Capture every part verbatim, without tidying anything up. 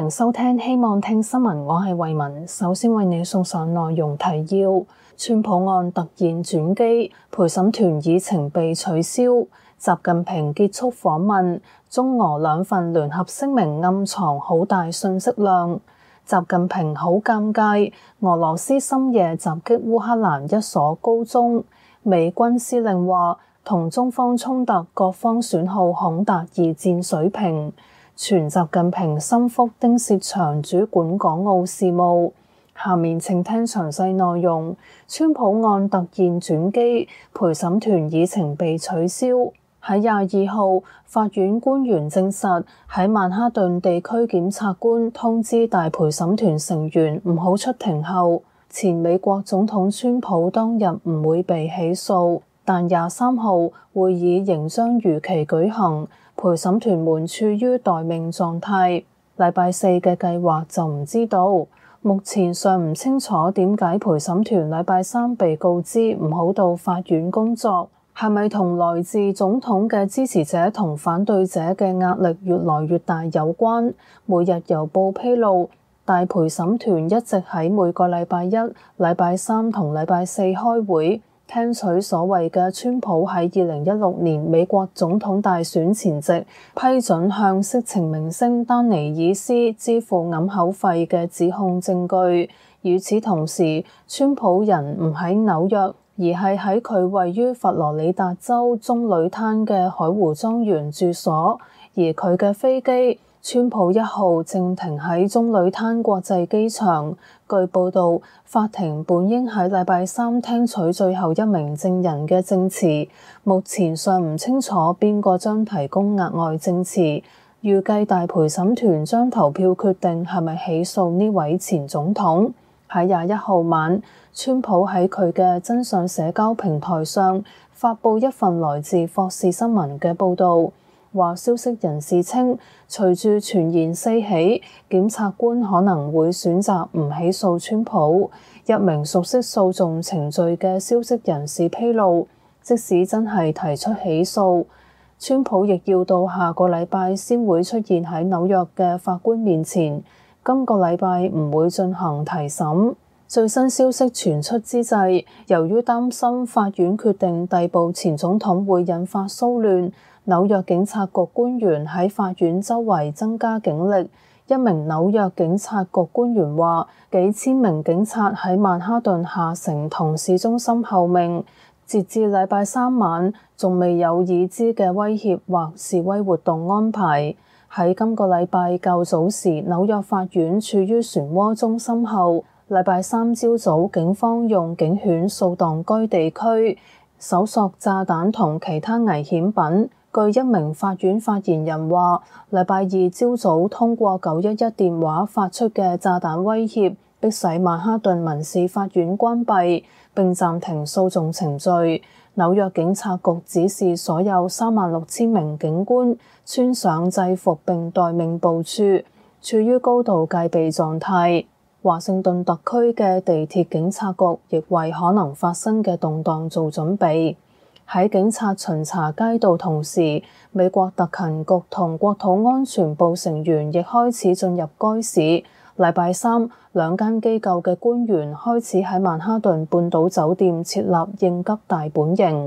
迎收聽希望聽新聞，我係慧雯。首先為你送上內容提要：川普案突然轉機，陪審團議程被取消；習近平結束訪問，中俄兩份聯合聲明暗藏好大訊息量。習近平好尷尬，俄羅斯深夜襲擊烏克蘭一所高中。美軍司令話，同中方衝突各方損耗恐達二戰水平。傳習近平心腹丁薛祥主管港澳事務。下面請聽詳細內容。川普案突然轉機，陪審團議程被取消。喺廿二號，法院官員證實，喺曼哈頓地區檢察官通知大陪審團成員唔好出庭後，前美國總統川普當日唔會被起訴，但廿三號會議仍將如期舉行。陪審團們處於待命狀態，禮拜四嘅計劃就唔知道。目前尚唔清楚點解陪審團禮拜三被告知唔好到法院工作，係咪同來自總統嘅支持者同反對者嘅壓力越來越大有關？每日郵報披露，大陪審團一直喺每個禮拜一、禮拜三同禮拜四開會，聽取所謂嘅川普喺二零一六年美國總統大選前夕批准向色情明星丹尼爾斯支付揞口費嘅指控證據。與此同時，川普人唔喺紐約，而係喺佢位於佛羅里達州棕櫚灘嘅海湖莊園住所，而佢嘅飛機川普一號正停喺棕櫚灘國際機場。據報道，法庭本應喺禮拜三聽取最後一名證人嘅證詞，目前尚唔清楚邊個將提供額外證詞。預計大陪審團將投票決定係咪起訴呢位前總統。喺廿一號晚，川普喺佢嘅真相社交平台上發布一份來自霍士新聞嘅報導。話消息人士稱，隨住傳言四起，檢察官可能會選擇唔起訴川普。一名熟悉訴訟程序嘅消息人士披露，即使真係提出起訴，川普亦要到下個禮拜先會出現喺紐約嘅法官面前。今個禮拜唔會進行提審。最新消息傳出之際，由於擔心法院決定逮捕前總統會引發騷亂，紐約警察局官員喺法院周圍增加警力。一名紐約警察局官員話，幾千名警察喺曼哈頓下城同市中心候命。截至禮拜三晚，仲未有已知嘅威脅或示威活動安排。喺今個禮拜較早時，紐約法院處於漩渦中心後，禮拜三朝早，警方用警犬掃蕩該地區，搜索炸彈同其他危險品。據一名法院發言人話，禮拜二朝早通過九一一電話發出嘅炸彈威脅，迫使曼哈頓民事法院關閉並暫停訴訟程序。紐約警察局指示所有三萬六千名警官穿上制服並待命部署，處於高度戒備狀態。華盛頓特區嘅地鐵警察局亦為可能發生嘅動盪做準備。喺警察巡查街道同時，美國特勤局同國土安全部成員亦開始進入該市。禮拜三，兩間機構嘅官員開始喺曼哈頓半島酒店設立應急大本營。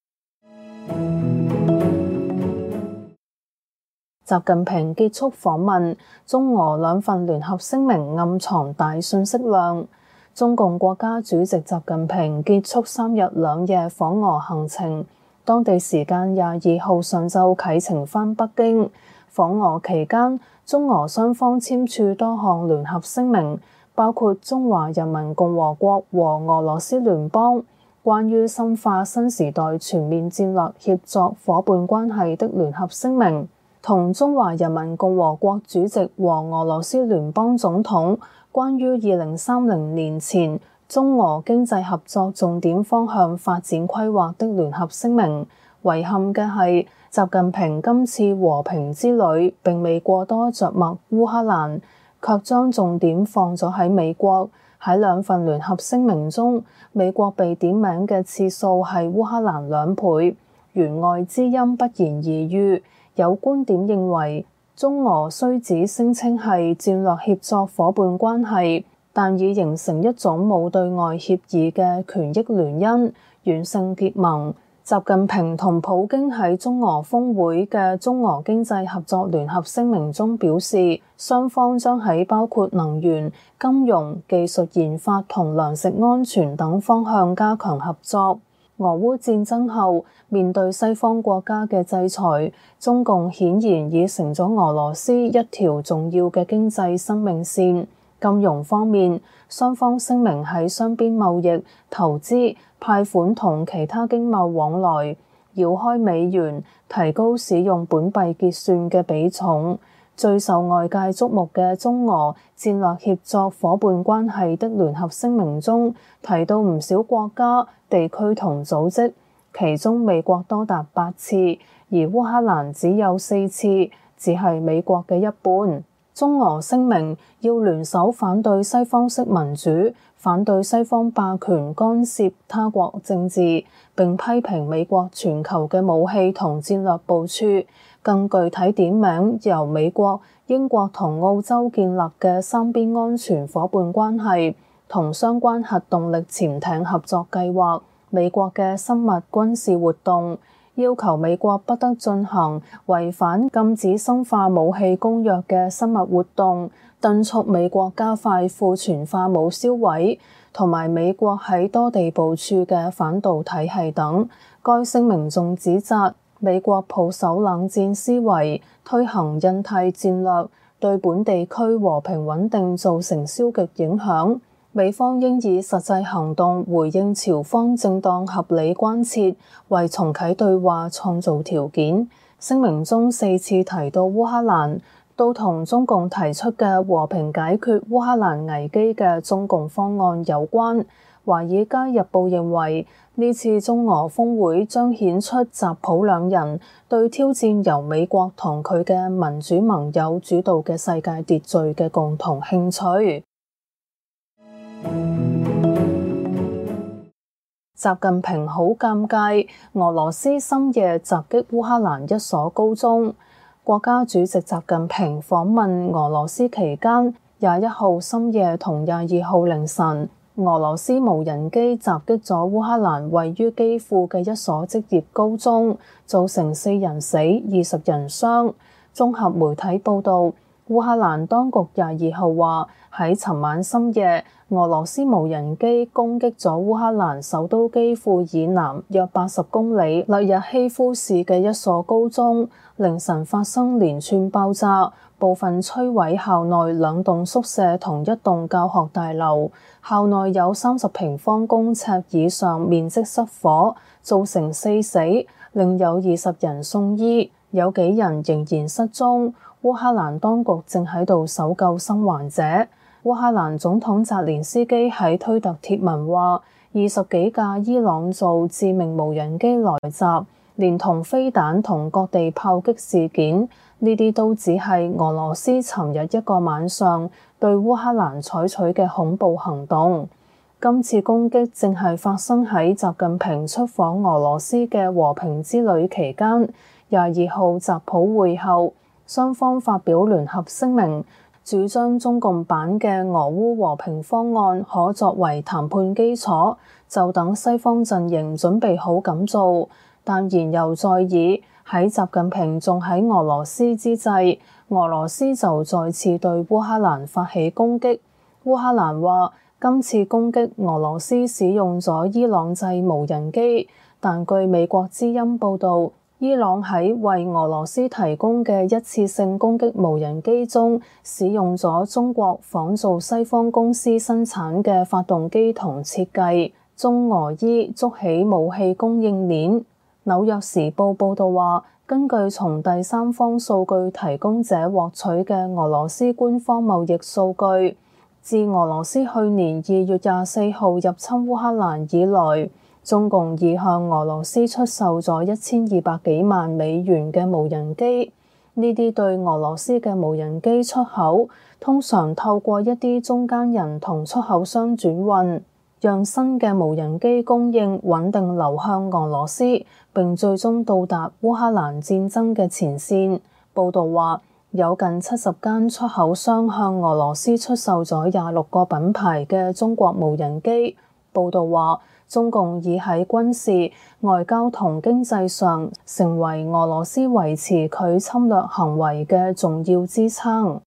習近平結束訪問，中俄兩份聯合聲明暗藏大訊息量。中共國家主席習近平結束三日兩夜訪俄行程，當地時間廿二號上晝啟程返北京。訪俄期間，中俄雙方簽署多項聯合聲明，包括中華人民共和國和俄羅斯聯邦關於深化新時代全面戰略協作夥伴關係的聯合聲明，同中華人民共和國主席和俄羅斯聯邦總統關於二零三零年前中俄經濟合作重點方向發展規劃的聯合聲明。遺憾嘅係，習近平今次和平之旅並未過多著墨烏克蘭，卻將重點放咗喺美國。喺兩份聯合聲明中，美國被點名嘅次數係烏克蘭兩倍，弦外之音不言而喻。有觀點認為， 中俄雖只聲稱係戰略協作夥伴關係，但已形成一種冇對外協議嘅權益聯姻，遠勝結盟。習近平同普京喺中俄峰會嘅中俄經濟合作聯合聲明中表示，雙方將喺包括能源、金融、技術研發同糧食安全等方向加強合作。俄烏戰爭後，面對西方國家嘅制裁，中共顯然已成咗俄羅斯一條重要嘅經濟生命線。金融方面，雙方聲明喺雙邊貿易、投資、貸款同其他經貿往來，繞開美元，提高使用本幣結算嘅比重。最受外界矚目嘅中俄戰略協作夥伴關係的聯合聲明中，提到唔少國家、地區同組織，其中美國多達八次，而烏克蘭只有四次，只係美國嘅一半。中俄聲明要聯手反對西方式民主，反對西方霸權干涉他國政治，並批評美國全球嘅武器同戰略部署。更具體點名由美國、英國同澳洲建立嘅三邊安全夥伴關係同相關核動力潛艇合作計劃，美國嘅生物軍事活動，要求美國不得進行違反禁止生化武器公約嘅生物活動，敦促美國加快庫存化武銷毀，同埋美國喺多地部署嘅反導體系等。該聲明仲指責美國抱守冷戰思維，推行印太戰略，對本地區和平穩定造成消極影響。美方應以實際行動回應朝方正當合理關切，為重啟對話創造條件。聲明中四次提到烏克蘭，都同中共提出嘅和平解決烏克蘭危機嘅中共方案有關。《華爾街日報》認為，呢次中俄峰會將顯出習普兩人對挑戰由美國同佢嘅民主盟友主導嘅世界秩序嘅共同興趣。習近平好尷尬，俄羅斯深夜襲擊烏克蘭一所高中。國家主席習近平訪問俄羅斯期間，廿一號深夜同廿二號凌晨，俄羅斯無人機襲擊咗烏克蘭位於基輔嘅一所職業高中，造成四人死、二十人傷。綜合媒體報導，烏克蘭當局廿二號話，喺尋晚深夜，俄羅斯無人機攻擊咗烏克蘭首都基輔以南約八十公里勒日希夫市嘅一所高中，凌晨發生連串爆炸，部分摧毀校內兩棟宿舍同一棟教學大樓，校內有三十平方公尺以上面積失火，造成四死，另有二十人送醫，有幾人仍然失蹤。烏克蘭當局正喺度搜救生還者。烏克蘭總統澤連斯基喺推特貼文話，二十幾架伊朗造致命無人機來襲，連同飛彈同各地炮擊事件，呢啲都只係俄羅斯尋日一個晚上對烏克蘭採取嘅恐怖行動。今次攻擊正係發生喺習近平出訪俄羅斯嘅和平之旅期間。廿二號習普會後，雙方發表聯合聲明，主張中共版嘅俄烏和平方案可作為談判基礎，就等西方陣營準備好咁做。但言猶在耳，喺習近平仲喺俄羅斯之際，俄羅斯就再次對烏克蘭發起攻擊。烏克蘭話，今次攻擊俄羅斯使用咗伊朗製無人機，但據美國之音報導，伊朗喺為俄羅斯提供嘅一次性攻擊無人機中，使用咗中國仿造西方公司生產嘅發動機同設計，中俄伊築起武器供應鏈。紐約時報報導話，根據從第三方數據提供者獲取嘅俄羅斯官方貿易數據，自俄羅斯去年二月廿四號入侵烏克蘭以來，中共已向俄羅斯出售咗一千二百幾萬美元嘅無人機。呢啲對俄羅斯嘅無人機出口，通常透過一啲中間人同出口商轉運，讓新嘅無人機供應穩定流向俄羅斯，並最終到達烏克蘭戰爭嘅前線。報導話， 有近七十間出口商向俄羅斯出售咗廿六個品牌嘅中國無人機。報道話，中共已喺軍事、外交同經濟上成為俄羅斯維持佢侵略行為嘅重要支撐。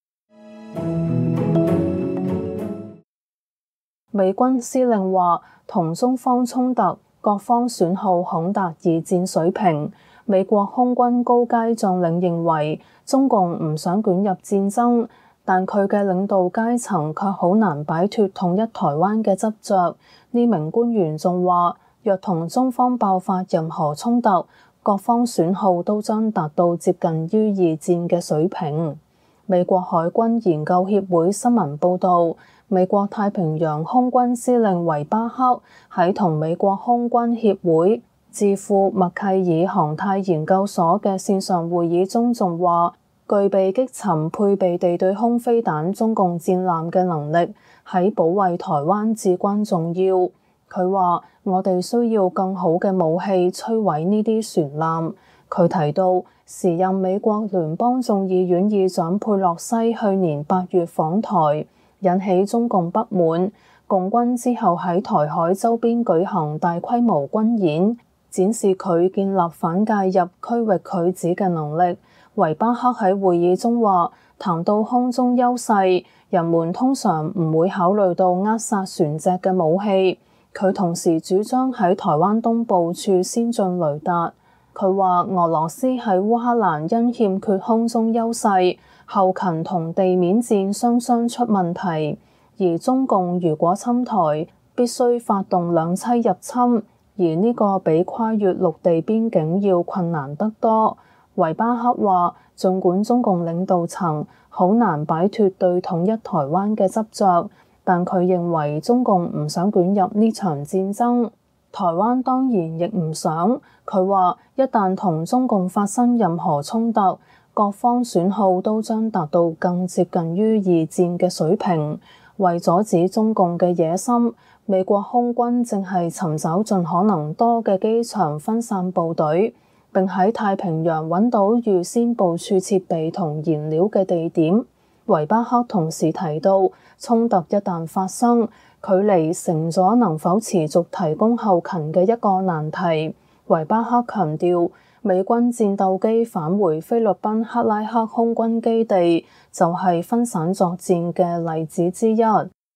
美軍司令話，同中方衝突，各方損耗恐達二戰水平。美國空軍高階將領認為，中共唔想捲入戰爭，但佢嘅領導階層卻好難擺脫統一台灣嘅執着。呢名官員仲話，若同中方爆發任何衝突，各方損耗都將達到接近於二戰嘅水平。美國海軍研究協會新聞報導，美國太平洋空軍司令維巴克喺同美國空軍協會智庫麥契爾航太研究所嘅線上會議中仲話，具備擊沉配備地對空飛彈中共戰艦嘅能力喺保衛台灣至關重要。佢話，我哋需要更好嘅武器摧毀呢啲船艦。佢提到，時任美國聯邦眾議院議長佩洛西去年八月訪台，引起中共不滿。共軍之後喺台海周邊舉行大規模軍演，展示佢建立反介入區域拒止嘅能力。維巴克喺會議中話，談到空中優勢，人們通常唔會考慮到扼殺船隻嘅武器。佢同時主張喺台灣東部處先進雷達。佢話俄羅斯喺烏克蘭因欠缺空中優勢，後勤同地面戰雙雙出問題，而中共如果侵台，必須發動兩棲入侵，而呢個比跨越陸地邊境要困難得多。維巴克話，儘管中共領導層好難擺脫對統一台灣嘅執着，但佢認為中共唔想捲入呢場戰爭。台灣當然亦唔想。佢話，一旦同中共發生任何衝突，各方損耗都將達到更接近於二戰嘅水平。為阻止中共嘅野心，美國空軍正係尋找盡可能多嘅機場分散部隊，並喺太平洋揾到預先部署設備同燃料嘅地點。維巴克同時提到，衝突一旦發生，距離成咗能否持續提供後勤嘅一個難題。維巴克強調，美軍戰鬥機返回菲律賓克拉克空軍基地就係分散作戰嘅例子之一。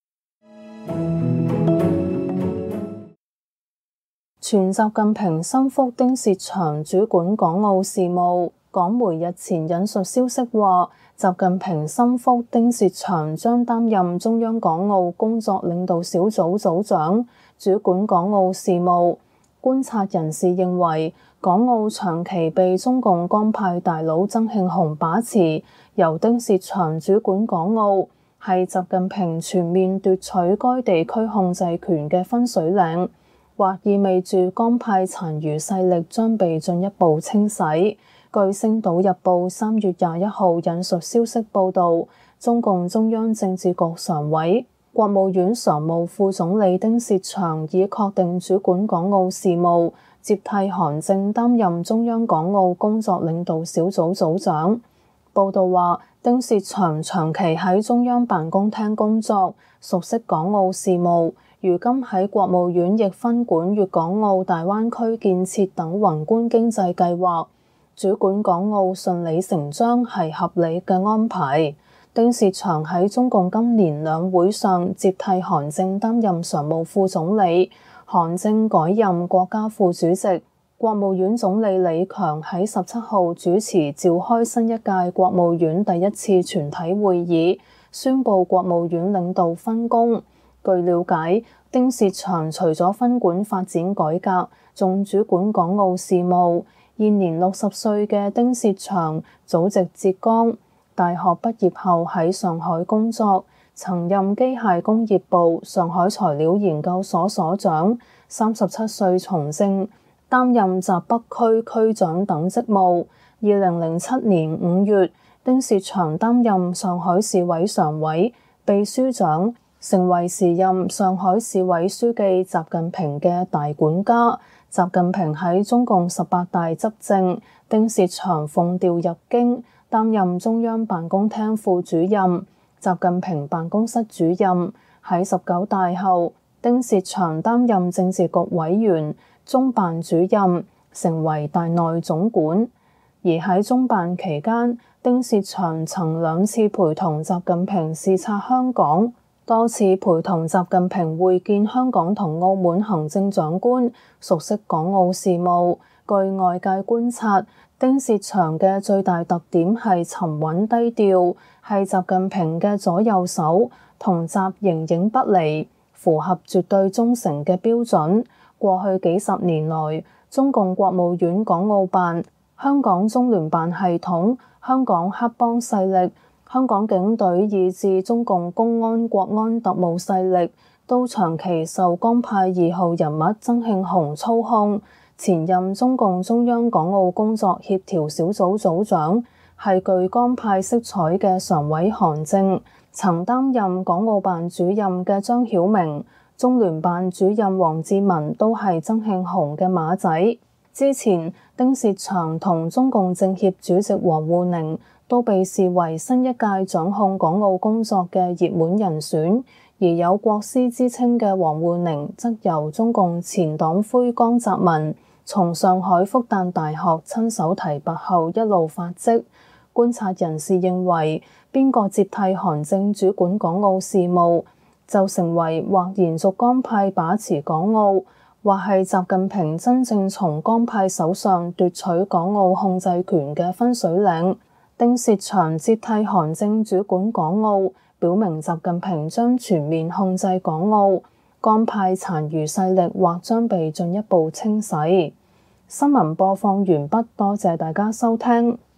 傳習近平心腹丁薛祥主管港澳事務。港媒日前引述消息話，習近平心腹丁薛祥將擔任中央港澳工作領導小組組長，主管港澳事務。觀察人士認為，港澳長期被中共江派大佬曾慶紅把持，由丁薛祥主管港澳，係習近平全面奪取該地區控制權嘅分水嶺，或意味住江派殘餘勢力將被進一步清洗。據《星島日報》三月廿一號引述消息報導，中共中央政治局常委、國務院常務副總理丁薛祥已確定主管港澳事務，接替韓正擔任中央港澳工作領導小組組長。報導話，丁薛祥長期喺中央辦公廳工作，熟悉港澳事務，如今喺國務院亦分管粵港澳大灣區建設等宏觀經濟計劃。主管港澳順理成章係合理嘅安排。丁薛祥喺中共今年兩會上接替韓正擔任常務副總理，韓正改任國家副主席。國務院總理李強喺十七號主持召開新一屆國務院第一次全體會議，宣布國務院領導分工。據了解，丁薛祥除咗分管發展改革，仲主管港澳事務。現年六十歲嘅丁薛祥祖籍浙江，大學畢業後喺上海工作，曾任機械工業部上海材料研究所所長。三十七歲從政，擔任閘北區區長等職務。二零零七年五月，丁薛祥擔任上海市委常委、秘書長，成為時任上海市委書記習近平嘅大管家。習近平喺中共十八大執政，丁薛祥奉調入京， 擔任中央辦公廳副主任、習近平辦公室主任。喺十九大後，丁薛祥擔任政治局委員、中辦主任，成為大內總管。而喺中辦期間，丁薛祥曾兩次陪同習近平視察香港，多次陪同習近平會見香港同澳門行政長官，熟悉港澳事務。據外界觀察，丁薛祥嘅最大特點係沉穩低調，係習近平嘅左右手，同習形影不離，符合絕對忠誠嘅標準。過去幾十年來，中共國務院港澳辦、香港中聯辦系統、香港黑幫勢力、香港警隊以至中共公安國安特務勢力，都長期受江派二號人物曾慶紅操控。前任中共中央港澳工作協調小組組長，係具江派色彩嘅常委韓正，曾擔任港澳辦主任嘅張曉明、中聯辦主任王志民都係曾慶紅嘅馬仔。之前丁薛祥同中共政協主席王滬寧都被視為新一屆掌控港澳工作嘅熱門人選，而有國師之稱嘅王滬寧則由中共前黨魁江澤民從上海復旦大學親手提拔後一路發跡。觀察人士認為，邊個接替韓正主管港澳事務，就成為或延續江派把持港澳，或係習近平真正從江派手上奪取港澳控制權嘅分水嶺。丁薛祥接替韓正主管港澳，表明習近平將全面控制港澳，江派殘餘勢力或將被進一步清洗。新聞播放完畢，多謝大家收聽。